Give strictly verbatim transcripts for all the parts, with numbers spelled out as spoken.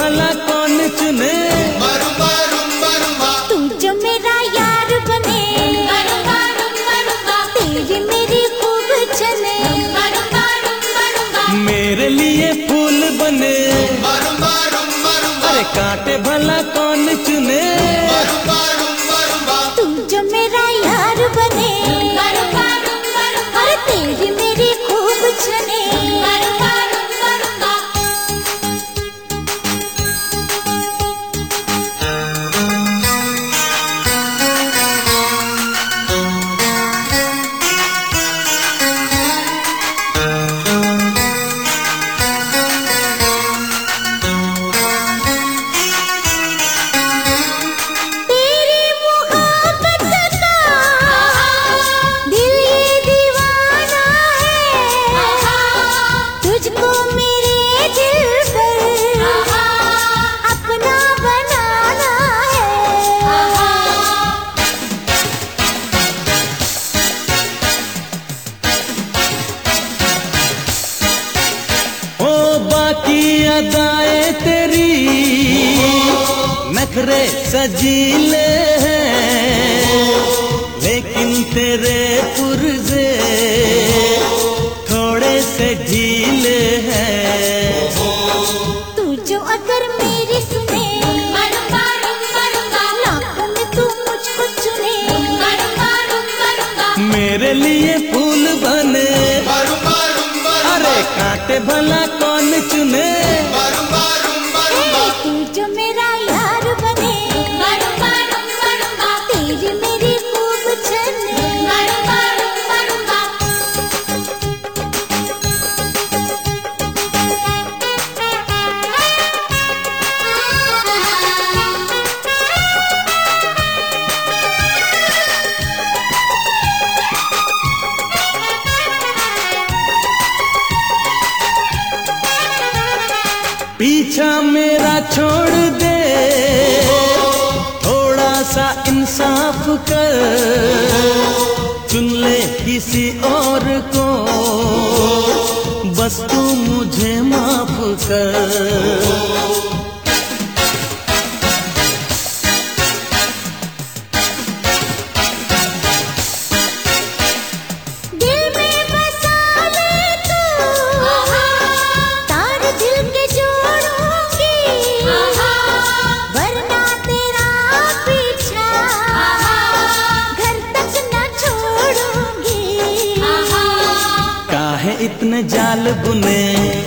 भला कौन चुने। तू जो मेरा यार बने, तेरी मेरी खूब चले, मेरे लिए फूल बने, अरे कांटे भला कौन चुने। तू जो मेरा यार बने, अरे तेरी मेरी खूब चले। अदाएं तेरी नखरे सजीले हैं, लेकिन तेरे पुर्जे थोड़े से ढीले हैं। तू जो अगर मेरी सुने, लाखों में तू मुझको चुने, मेरे लिए फूल बने, अरे कांटे भला कौन चुने। तू जो मेरा यार बने, तेरी मेरी खूब चले। पीछा मेरा छोड़ दे, थोड़ा सा इंसाफ कर, चुन ले किसी और को, बस तू मुझे माफ कर। इतने जाल बुने,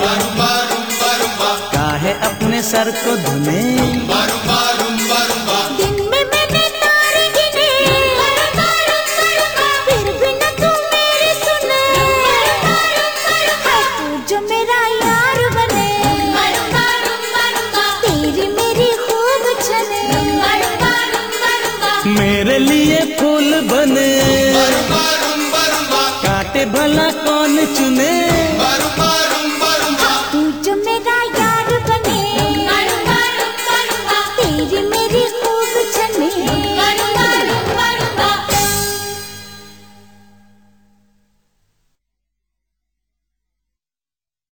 काहे अपने सर को धुने। दिन में मैंने तारे गिने, फिर भी न तू मेरी सुने। तू जो मेरा यार बने, तेरी मेरी खूब चले, मेरे लिए फूल बने, कांटे भला कौन चुने।